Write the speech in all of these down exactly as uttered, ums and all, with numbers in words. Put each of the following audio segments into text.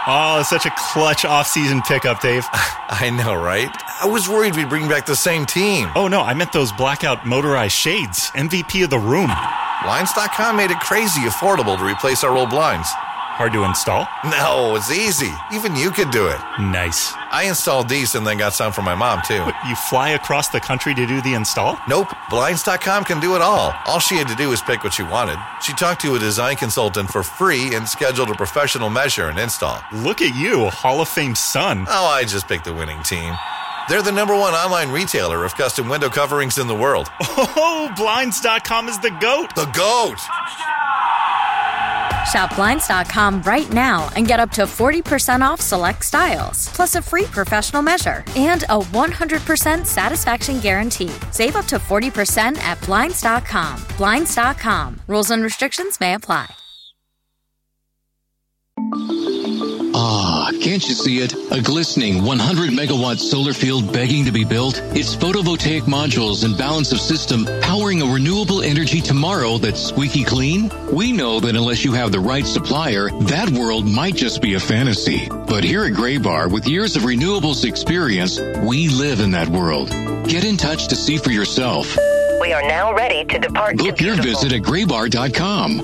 Oh, such a clutch off-season pickup, Dave. I know, right? I was worried we'd bring back the same team. Oh, no, I meant those blackout motorized shades. M V P of the room. Blinds dot com made it crazy affordable to replace our old blinds. Hard to install? No, it's easy. Even you could do it. Nice. I installed these and then got some for my mom, too. What, you fly across the country to do the install? Nope. Blinds dot com can do it all. All she had to do was pick what she wanted. She talked to a design consultant for free and scheduled a professional measure and install. Look at you, Hall of Fame son. Oh, I just picked the winning team. They're the number one online retailer of custom window coverings in the world. Oh, Blinds dot com is the GOAT. The GOAT! Shop Blinds dot com right now and get up to forty percent off select styles, plus a free professional measure and a one hundred percent satisfaction guarantee. Save up to forty percent at Blinds dot com. Blinds dot com. Rules and restrictions may apply. Ah, can't you see it? A glistening one hundred megawatt solar field begging to be built? It's photovoltaic modules and balance of system powering a renewable energy tomorrow that's squeaky clean? We know that unless you have the right supplier, that world might just be a fantasy. But here at Graybar, with years of renewables experience, we live in that world. Get in touch to see for yourself. We are now ready to depart. Book your visit at graybar dot com.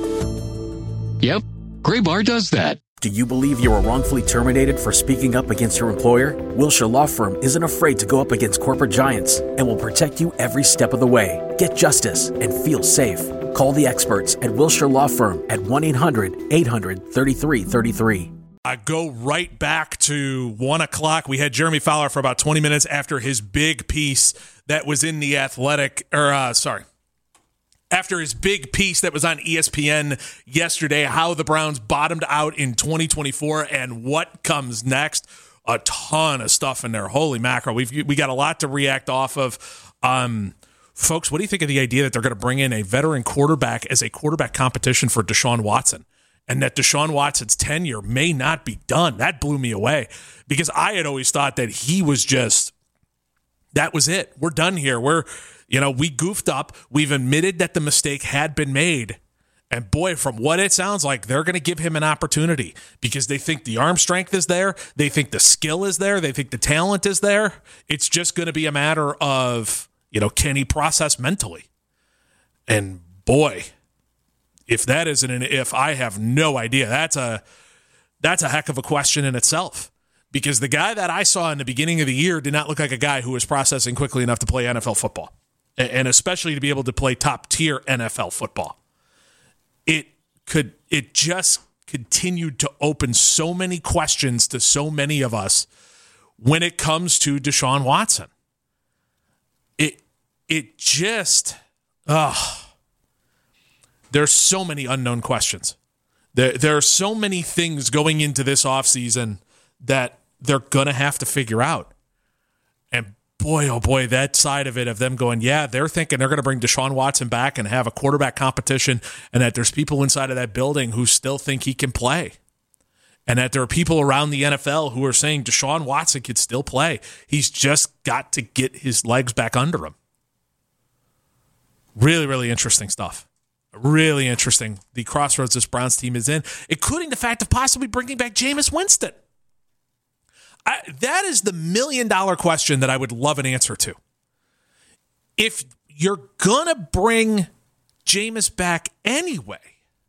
Yep, Graybar does that. Do you believe you were wrongfully terminated for speaking up against your employer? Wilshire Law Firm isn't afraid to go up against corporate giants and will protect you every step of the way. Get justice and feel safe. Call the experts at Wilshire Law Firm at one eight hundred eight hundred thirty-three thirty-three. I go right back to one o'clock. We had Jeremy Fowler for about twenty minutes after his big piece that was in The Athletic, or uh, sorry, after his big piece that was on E S P N yesterday, how the Browns bottomed out in twenty twenty-four and what comes next. A ton of stuff in there. Holy mackerel. We've we got a lot to react off of. Um, folks, what do you think of the idea that they're going to bring in a veteran quarterback as a quarterback competition for Deshaun Watson? And that Deshaun Watson's tenure may not be done. That blew me away because I had always thought that he was just, that was it. We're done here. We're, you know, we goofed up. We've admitted that the mistake had been made. And boy, from what it sounds like, they're going to give him an opportunity because they think the arm strength is there. They think the skill is there. They think the talent is there. It's just going to be a matter of, you know, can he process mentally? And boy, if that isn't an if, I have no idea. That's a that's a heck of a question in itself. Because the guy that I saw in the beginning of the year did not look like a guy who was processing quickly enough to play N F L football. And especially to be able to play top-tier N F L football. It could it just continued to open so many questions to so many of us when it comes to Deshaun Watson. It it just oh there's so many unknown questions. There, there are so many things going into this offseason that they're going to have to figure out. And boy, oh boy, that side of it of them going, yeah, they're thinking they're going to bring Deshaun Watson back and have a quarterback competition and that there's people inside of that building who still think he can play. And that there are people around the N F L who are saying Deshaun Watson could still play. He's just got to get his legs back under him. Really, really interesting stuff. Really interesting. The crossroads this Browns team is in, including the fact of possibly bringing back Jameis Winston. I, that is the million-dollar question that I would love an answer to. If you're going to bring Jameis back anyway,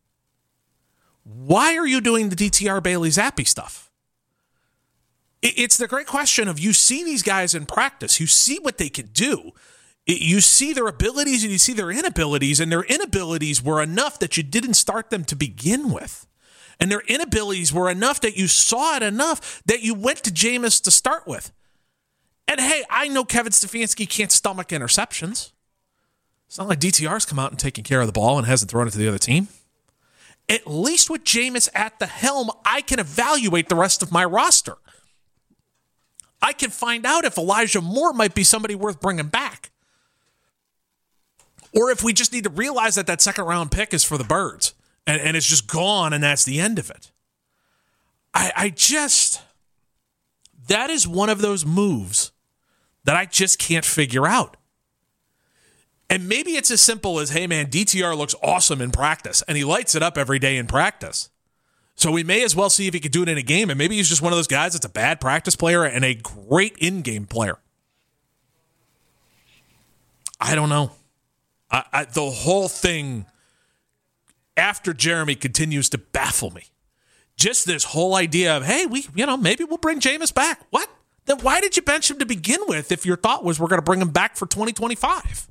why are you doing the D T R Bailey Zappi stuff? It, it's the great question of you see these guys in practice. You see what they can do. You see their abilities and you see their inabilities, and their inabilities were enough that you didn't start them to begin with. And their inabilities were enough that you saw it enough that you went to Jameis to start with. And hey, I know Kevin Stefanski can't stomach interceptions. It's not like D T R's come out and taken care of the ball and hasn't thrown it to the other team. At least with Jameis at the helm, I can evaluate the rest of my roster. I can find out if Elijah Moore might be somebody worth bringing back. Or if we just need to realize that that second round pick is for the birds and, and it's just gone and that's the end of it. I, I just, that is one of those moves that I just can't figure out. And maybe it's as simple as, hey man, D T R looks awesome in practice and he lights it up every day in practice. So we may as well see if he could do it in a game, and maybe he's just one of those guys that's a bad practice player and a great in-game player. I don't know. I, I, the whole thing after Jeremy continues to baffle me. Just this whole idea of, hey, we, you know, maybe we'll bring Jameis back. What? Then why did you bench him to begin with if your thought was we're going to bring him back for twenty twenty-five?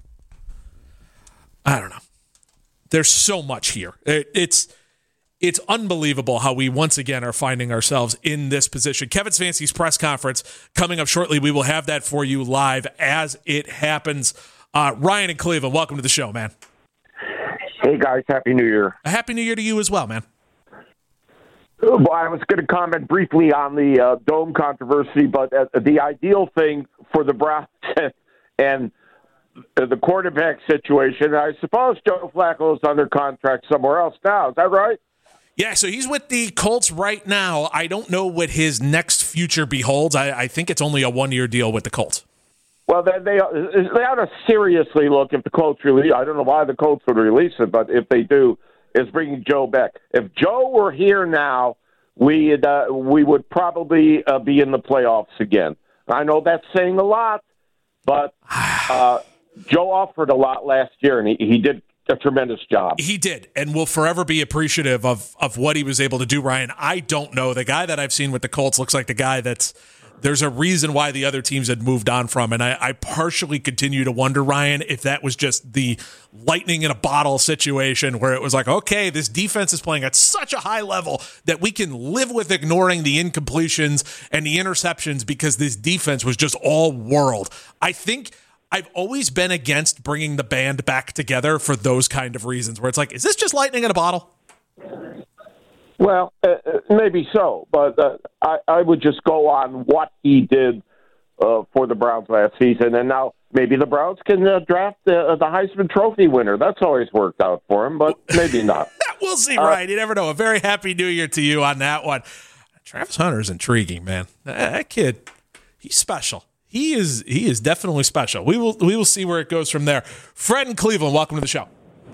I don't know. There's so much here. It, it's it's unbelievable how we once again are finding ourselves in this position. Kevin Stefanski's press conference coming up shortly. We will have that for you live as it happens. Uh, Ryan in Cleveland, welcome to the show, man. Hey, guys. Happy New Year. A happy New Year to you as well, man. Well, I was going to comment briefly on the uh, dome controversy, but uh, the ideal thing for the Browns and the quarterback situation, I suppose Joe Flacco is under contract somewhere else now. Is that right? Yeah, so he's with the Colts right now. I don't know what his next future beholds. I, I think it's only a one-year deal with the Colts. Well, they, they they ought to seriously look if the Colts release. I don't know why the Colts would release it, but if they do, is bringing Joe back. If Joe were here now, we uh, we would probably uh, be in the playoffs again. I know that's saying a lot, but uh, Joe offered a lot last year, and he, he did a tremendous job. He did, and will forever be appreciative of of what he was able to do, Ryan. I don't know. The guy that I've seen with the Colts looks like the guy that's there's a reason why the other teams had moved on from, and I, I partially continue to wonder, Ryan, if that was just the lightning in a bottle situation where it was like, okay, this defense is playing at such a high level that we can live with ignoring the incompletions and the interceptions because this defense was just all world. I think I've always been against bringing the band back together for those kind of reasons where it's like, is this just lightning in a bottle? Well, uh, maybe so, but uh, I, I would just go on what he did uh, for the Browns last season, and now maybe the Browns can uh, draft uh, the Heisman Trophy winner. That's always worked out for him, but maybe not. We'll see, uh, Ryan. You never know. A very happy New Year to you on that one. Travis Hunter's intriguing, man. That kid, he's special. He is. He is definitely special. We will. We will see where it goes from there. Fred in Cleveland, welcome to the show.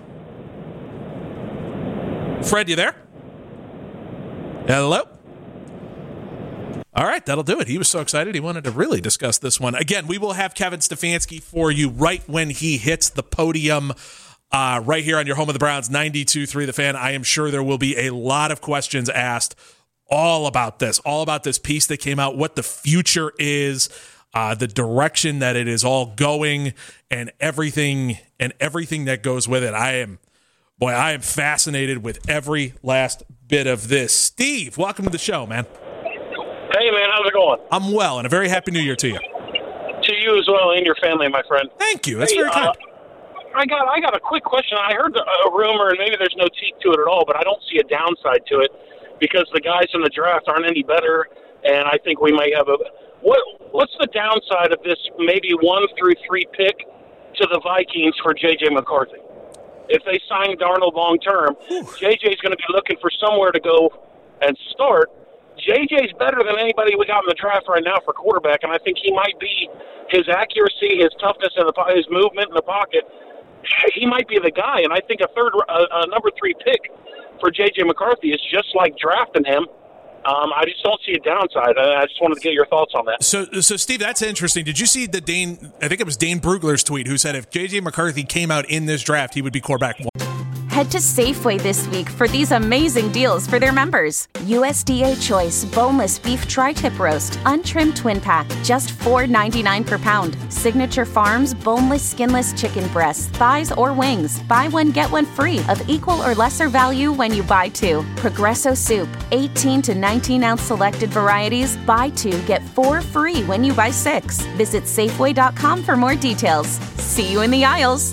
Fred, you there? Hello? All right, that'll do it. He was so excited he wanted to really discuss this one. Again, we will have Kevin Stefanski for you right when he hits the podium uh, right here on your home of the Browns, ninety-two point three The Fan. I am sure there will be a lot of questions asked all about this, all about this piece that came out, what the future is, uh, the direction that it is all going, and everything and everything that goes with it. I am Boy, I am fascinated with every last bit of this. Steve, welcome to the show, man. Hey, man, how's it going? I'm well, and a very happy New Year to you. To you as well, and your family, my friend. Thank you. That's hey, very kind. Uh, I got I got a quick question. I heard a rumor, and maybe there's no teeth to it at all, but I don't see a downside to it because the guys in the draft aren't any better, and I think we might have a what. What's the downside of this maybe one through three pick to the Vikings for J J McCarthy? If they sign Darnold long term, J J's going to be looking for somewhere to go and start. J J's better than anybody we got in the draft right now for quarterback, and I think he might be his accuracy, his toughness, and his movement in the pocket. He might be the guy, and I think a third, a, a number three pick for J J McCarthy is just like drafting him. Um, I just don't see a downside. I just wanted to get your thoughts on that. So, so Steve, that's interesting. Did you see the Dane? I think it was Dane Brugler's tweet who said if J J McCarthy came out in this draft, he would be quarterback one. Head to Safeway this week for these amazing deals for their members. U S D A Choice Boneless Beef Tri-Tip Roast, Untrimmed Twin Pack, just four ninety-nine per pound. Signature Farms Boneless Skinless Chicken Breasts, Thighs, or Wings. Buy one, get one free of equal or lesser value when you buy two. Progresso Soup, eighteen to nineteen ounce selected varieties. Buy two, get four free when you buy six. Visit Safeway dot com for more details. See you in the aisles.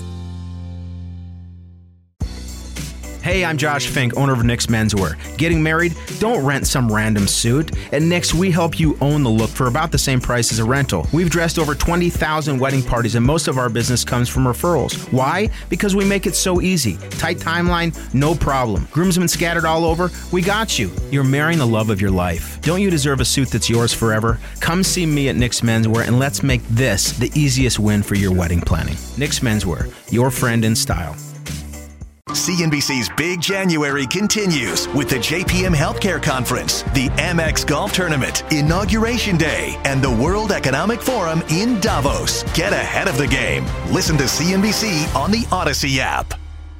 Hey, I'm Josh Fink, owner of Nick's Menswear. Getting married? Don't rent some random suit. At Nick's, we help you own the look for about the same price as a rental. We've dressed over twenty thousand wedding parties, and most of our business comes from referrals. Why? Because we make it so easy. Tight timeline? No problem. Groomsmen scattered all over? We got you. You're marrying the love of your life. Don't you deserve a suit that's yours forever? Come see me at Nick's Menswear, and let's make this the easiest win for your wedding planning. Nick's Menswear, your friend in style. C N B C's Big January continues with the J P M Healthcare Conference, the Amex Golf Tournament, Inauguration Day, and the World Economic Forum in Davos. Get ahead of the game. Listen to C N B C on the Odyssey app.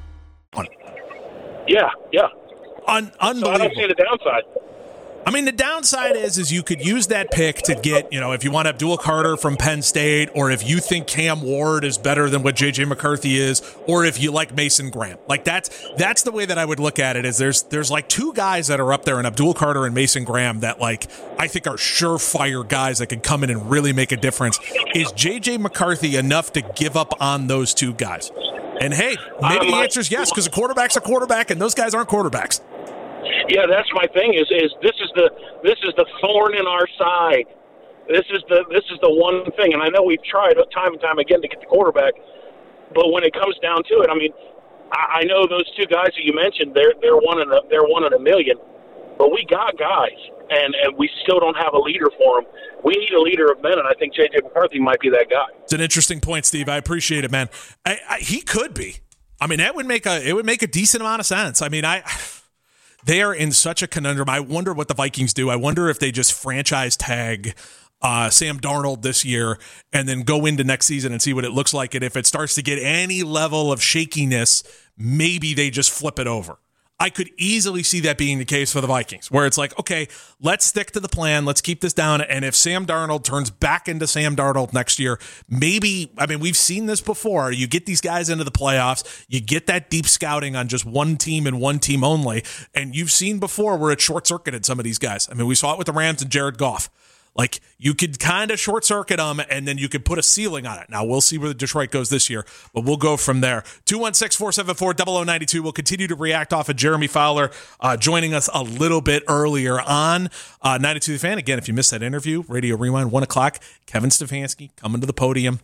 Yeah, yeah. Un- unbelievable. So I don't see the downside. I mean, the downside is, is you could use that pick to get, you know, if you want Abdul Carter from Penn State, or if you think Cam Ward is better than what J J McCarthy is, or if you like Mason Graham. Like, that's that's the way that I would look at it, is there's there's like two guys that are up there in Abdul Carter and Mason Graham that, like, I think are surefire guys that can come in and really make a difference. Is J J McCarthy enough to give up on those two guys? And hey, maybe the answer is yes, because a quarterback's a quarterback, and those guys aren't quarterbacks. Yeah, that's my thing. Is is this is the this is the thorn in our side. This is the this is the one thing, and I know we've tried time and time again to get the quarterback, but when it comes down to it, I mean, I, I know those two guys that you mentioned. They're they're one in a they're one in a million, but we got guys, and and we still don't have a leader for them. We need a leader of men, and I think J J McCarthy might be that guy. It's an interesting point, Steve. I appreciate it, man. I, I, he could be. I mean, that would make a it would make a decent amount of sense. I mean, I. They are in such a conundrum. I wonder what the Vikings do. I wonder if they just franchise tag uh, Sam Darnold this year and then go into next season and see what it looks like. And if it starts to get any level of shakiness, maybe they just flip it over. I could easily see that being the case for the Vikings, where it's like, okay, let's stick to the plan. Let's keep this down. And if Sam Darnold turns back into Sam Darnold next year, maybe, I mean, we've seen this before. You get these guys into the playoffs, you get that deep scouting on just one team and one team only. And you've seen before where it short-circuited some of these guys. I mean, we saw it with the Rams and Jared Goff. Like, you could kind of short-circuit them, and then you could put a ceiling on it. Now, we'll see where Detroit goes this year, but we'll go from there. two one six, four seven four, zero zero nine two. We'll continue to react off of Jeremy Fowler uh, joining us a little bit earlier on uh, ninety-two The Fan. Again, if you missed that interview, Radio Rewind, one o'clock, Kevin Stefanski coming to the podium.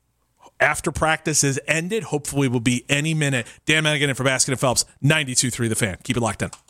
After practice is ended, hopefully will be any minute. Dan Manigan for Baskin and Phelps, ninety-two three The Fan. Keep it locked in.